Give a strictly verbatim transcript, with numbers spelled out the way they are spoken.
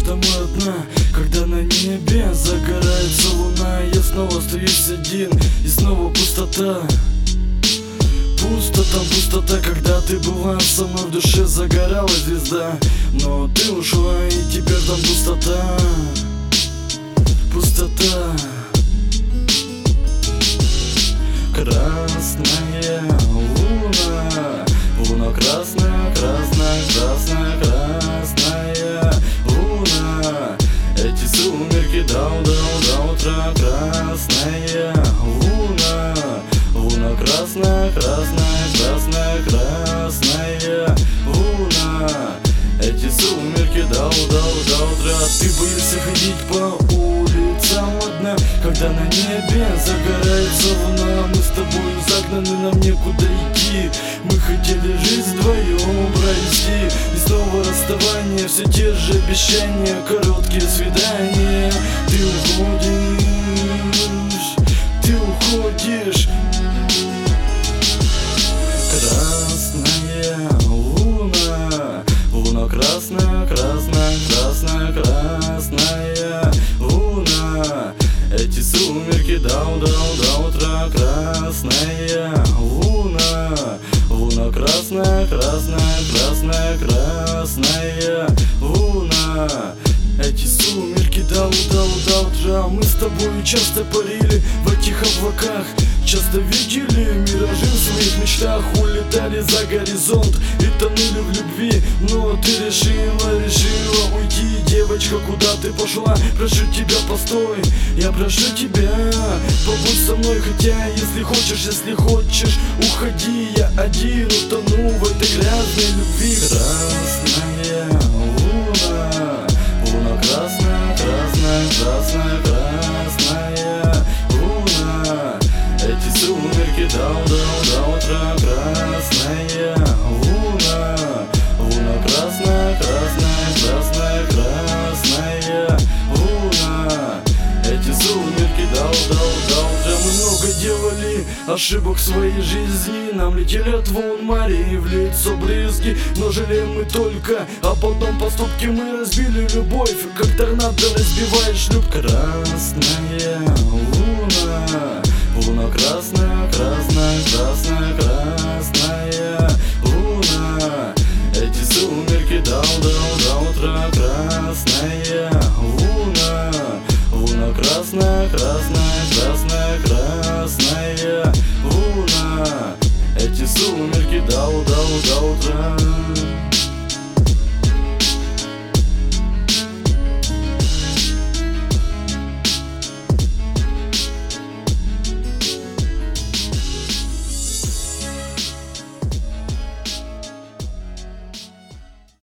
домой одна, когда на небе загорается луна. Я снова остаюсь один, и снова пустота. Пусто там, пустота, когда ты была со мной, в душе загорала звезда. Но ты ушла, и теперь там пустота. Пустота. Красная луна, луна красная, красная, красная, красная луна. Эти сумерки дал, дал, до утра. Красная луна, луна красная, красная, красная, красная луна. Эти сумерки дал, дал, до утра. Ты боишься ходить по улицам одна, когда на небе загорается луна. Мы с тобой загнаны, нам некуда идти. Мы хотели жизнь вдвоем провести, и снова расставание, все те же обещания, короткие свидания. Ты уходишь, ты уходишь. Красная луна, луна красная, красная, красная, красная луна. Эти сумерки дал, дал, до утра. Красная луна, луна красная, красная, красная, красная луна. Эти сумерки дал, дал, до утра. Мы с тобой часто парили в этих облаках, часто видели миражи в своих мечтах. Улетали за горизонт и тонули в любви. Но ты решила, решила уйти. Девочка, куда ты пошла? Прошу тебя, постой. Я прошу тебя, побудь со мной. Хотя, если хочешь, если хочешь, уходи. Я один утону в этой грязной любви. Красная луна, луна красная, красная, красная, красная луна. Эти сумерки дал, дал, до утра. Красная луна, луна красная, красная, красная, красная луна. Эти сумерки дал, дал, до утра. Мы много делали ошибок в своей жизни, нам летели от волн морей в лицо брызги. Но жалеем мы только, а потом поступки мы разбили любовь, как торнадо разбиваешь любовь. Красная